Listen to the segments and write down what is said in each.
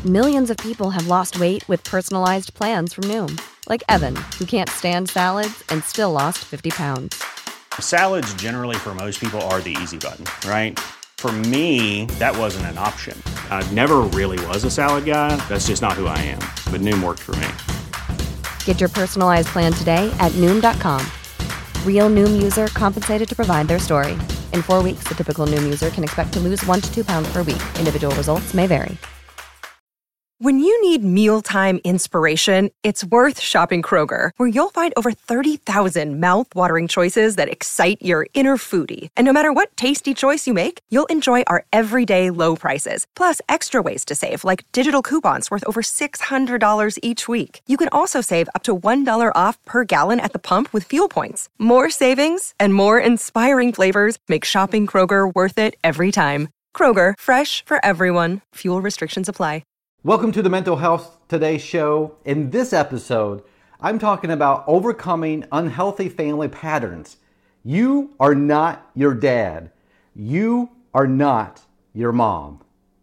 Millions of people have lost weight with personalized plans from Noom. Like Evan, who can't stand salads and still lost 50 pounds. Salads generally for most people are the easy button, right? For me, that wasn't an option. I never really was a salad guy. That's just not who I am. But Noom worked for me. Get your personalized plan today at Noom.com. Real Noom user compensated to provide their story. In 4 weeks, the typical Noom user can expect to lose 1 to 2 pounds per week. Individual results may vary. When you need mealtime inspiration, it's worth shopping Kroger, where you'll find over 30,000 mouth-watering choices that excite your inner foodie. And no matter what tasty choice you make, you'll enjoy our everyday low prices, plus extra ways to save, like digital coupons worth over $600 each week. You can also save up to $1 off per gallon at the pump with fuel points. More savings and more inspiring flavors make shopping Kroger worth it every time. Kroger, fresh for everyone. Fuel restrictions apply. Welcome to the Mental Health Today show. In this episode, I'm talking about overcoming unhealthy family patterns. You are not your dad. You are not your mom.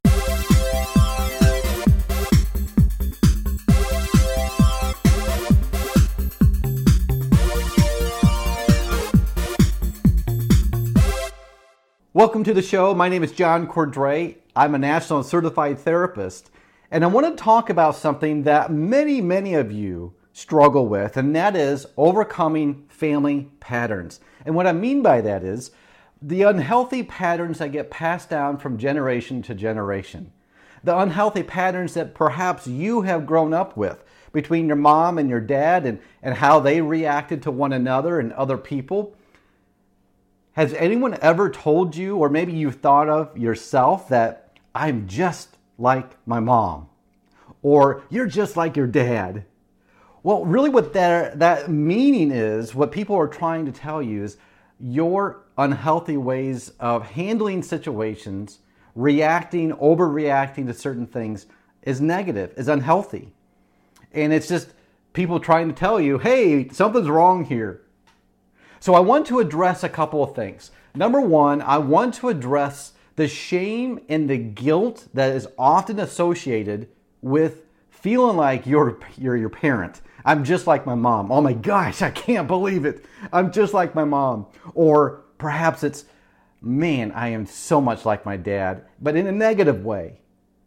Welcome to the show. My name is John Cordray. I'm a national certified therapist. And I want to talk about something that many of you struggle with, and that is overcoming family patterns. And what I mean by that is the unhealthy patterns that get passed down from generation to generation. The unhealthy patterns that perhaps you have grown up with between your mom and your dad and how they reacted to one another and other people. Has anyone ever told you, or maybe you've thought of yourself, that I'm just like my mom, or you're just like your dad? Well, really what that meaning is, what people are trying to tell you is your unhealthy ways of handling situations, overreacting to certain things is negative, is unhealthy. And it's just people trying to tell you, hey, something's wrong here. So I want to address a couple of things. Number one, I want to address the shame and the guilt that is often associated with feeling like you're your parent. I'm just like my mom. Oh my gosh, I can't believe it. I'm just like my mom. Or perhaps it's, man, I am so much like my dad, but in a negative way.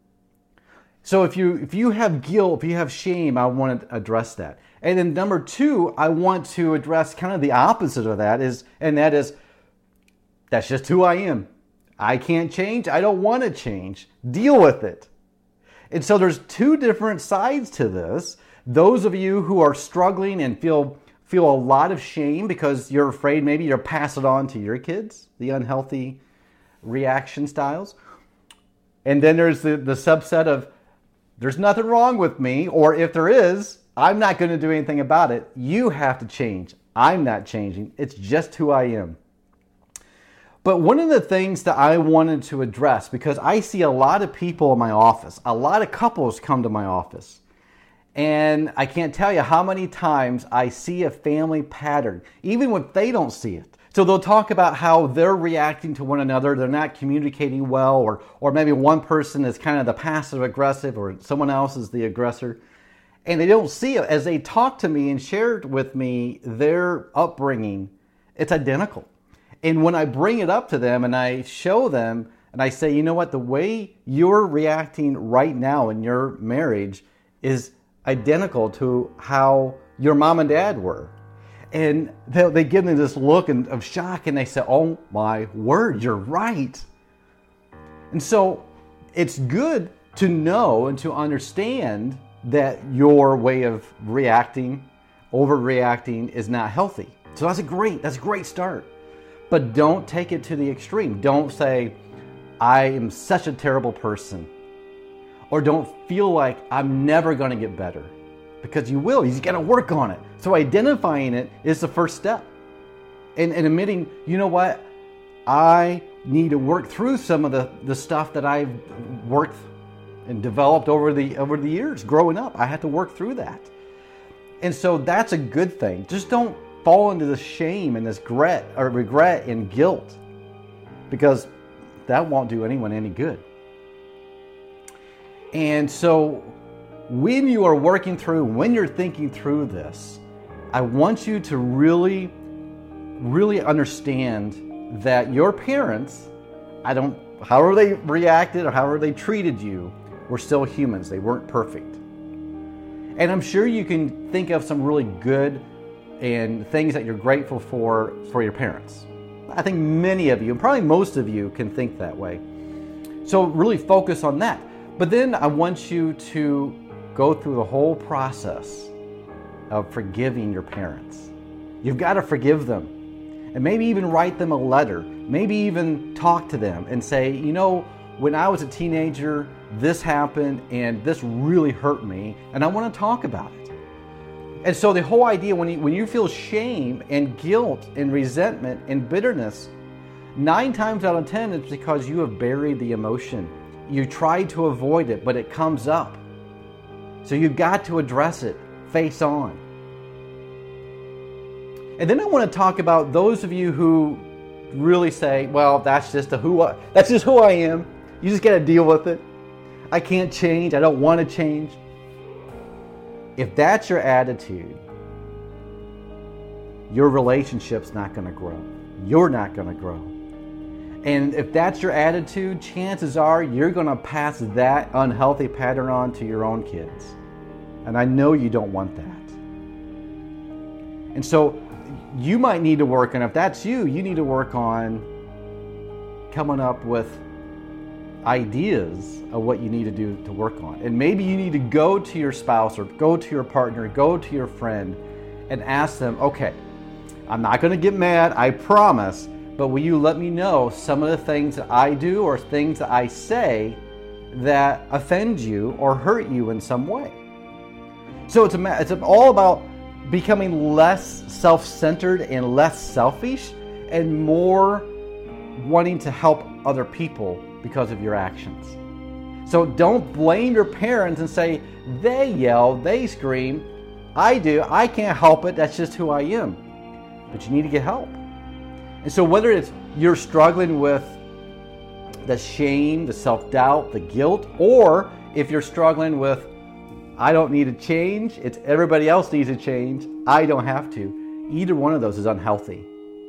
So if you have guilt, if you have shame, I want to address that. And then number two, I want to address kind of the opposite of that is that's just who I am. I can't change. I don't want to change. Deal with it. And so there's two different sides to this. Those of you who are struggling and feel a lot of shame because you're afraid maybe you'll pass it on to your kids, the unhealthy reaction styles. And then there's the subset of there's nothing wrong with me, or if there is, I'm not going to do anything about it. You have to change. I'm not changing. It's just who I am. But one of the things that I wanted to address, because I see a lot of people in my office, a lot of couples come to my office, and I can't tell you how many times I see a family pattern, even when they don't see it. So they'll talk about how they're reacting to one another, they're not communicating well, or maybe one person is kind of the passive aggressive or someone else is the aggressor, and they don't see it. As they talk to me and share with me their upbringing, it's identical. And when I bring it up to them and I show them and I say, you know what, the way you're reacting right now in your marriage is identical to how your mom and dad were. And they give me this look of shock and they say, oh my word, you're right. And so it's good to know and to understand that your way of overreacting is not healthy. So that's a great start. But don't take it to the extreme. Don't say, I am such a terrible person. Or don't feel like I'm never going to get better. Because you will. You got to work on it. So identifying it is the first step. And admitting, you know what? I need to work through some of the stuff that I've worked and developed over the years growing up. I had to work through that. And so that's a good thing. Just don't fall into the shame and this regret and guilt, because that won't do anyone any good. And so when you are working through, when you're thinking through this, I want you to really, really understand that your parents, however they reacted or however they treated you, were still humans. They weren't perfect. And I'm sure you can think of some really good and things that you're grateful for your parents. I think many of you, and probably most of you, can think that way. So really focus on that. But then I want you to go through the whole process of forgiving your parents. You've got to forgive them. And maybe even write them a letter. Maybe even talk to them and say, you know, when I was a teenager, this happened and this really hurt me, and I want to talk about it. And so the whole idea, when you feel shame and guilt and resentment and bitterness, 9 times out of 10 it's because you have buried the emotion. You tried to avoid it, but it comes up. So you've got to address it face on. And then I want to talk about those of you who really say, well, that's just who I am. You just got to deal with it. I can't change. I don't want to change. If that's your attitude, your relationship's not going to grow. You're not going to grow. And if that's your attitude, chances are you're going to pass that unhealthy pattern on to your own kids. And I know you don't want that. And so you might need to work on, if that's you need to work on coming up with ideas of what you need to do to work on. And maybe you need to go to your spouse or go to your partner, go to your friend and ask them, okay, I'm not going to get mad, I promise, but will you let me know some of the things that I do or things that I say that offend you or hurt you in some way? So it's all about becoming less self-centered and less selfish and more wanting to help other people because of your actions. So don't blame your parents and say, they yell, they scream. I do. I can't help it. That's just who I am. But you need to get help. And so whether it's you're struggling with the shame, the self-doubt, the guilt, or if you're struggling with, I don't need to change, it's everybody else needs to change, I don't have to. Either one of those is unhealthy.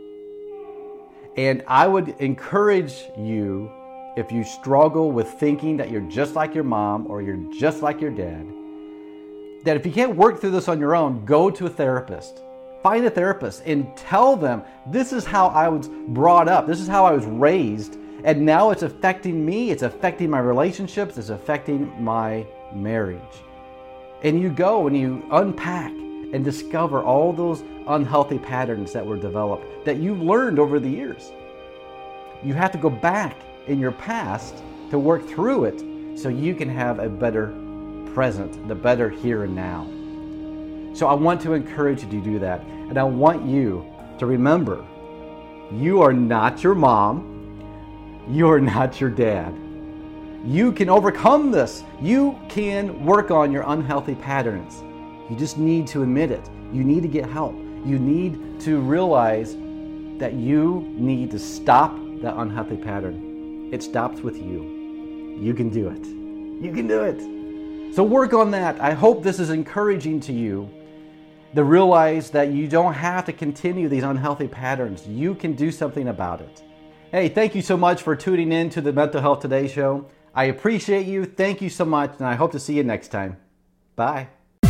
And I would encourage you, if you struggle with thinking that you're just like your mom or you're just like your dad, that if you can't work through this on your own, go to a therapist. Find a therapist and tell them, this is how I was brought up, this is how I was raised, and now it's affecting me, it's affecting my relationships, it's affecting my marriage. And you go and you unpack and discover all those unhealthy patterns that were developed, that you learned over the years. You have to go back in your past to work through it so you can have a better present, the better here and now. So I want to encourage you to do that. And I want you to remember, you are not your mom. You are not your dad. You can overcome this. You can work on your unhealthy patterns. You just need to admit it. You need to get help. You need to realize that you need to stop that unhealthy pattern. It stops with you. You can do it. You can do it. So work on that. I hope this is encouraging to you to realize that you don't have to continue these unhealthy patterns. You can do something about it. Hey, thank you so much for tuning in to the Mental Health Today show. I appreciate you. Thank you so much, and I hope to see you next time. Bye.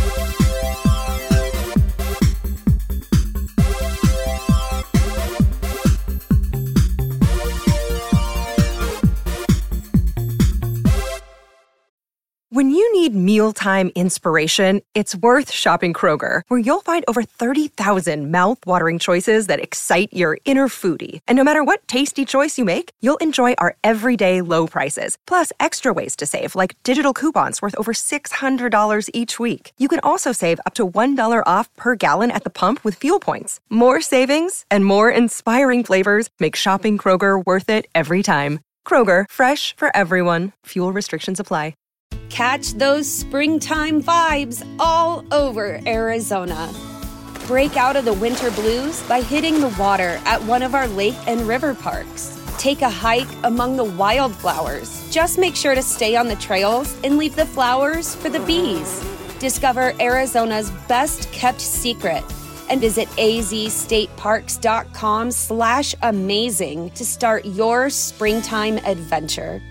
When you need mealtime inspiration, it's worth shopping Kroger, where you'll find over 30,000 mouth-watering choices that excite your inner foodie. And no matter what tasty choice you make, you'll enjoy our everyday low prices, plus extra ways to save, like digital coupons worth over $600 each week. You can also save up to $1 off per gallon at the pump with fuel points. More savings and more inspiring flavors make shopping Kroger worth it every time. Kroger, fresh for everyone. Fuel restrictions apply. Catch those springtime vibes all over Arizona. Break out of the winter blues by hitting the water at one of our lake and river parks. Take a hike among the wildflowers. Just make sure to stay on the trails and leave the flowers for the bees. Discover Arizona's best-kept secret and visit azstateparks.com/amazing to start your springtime adventure.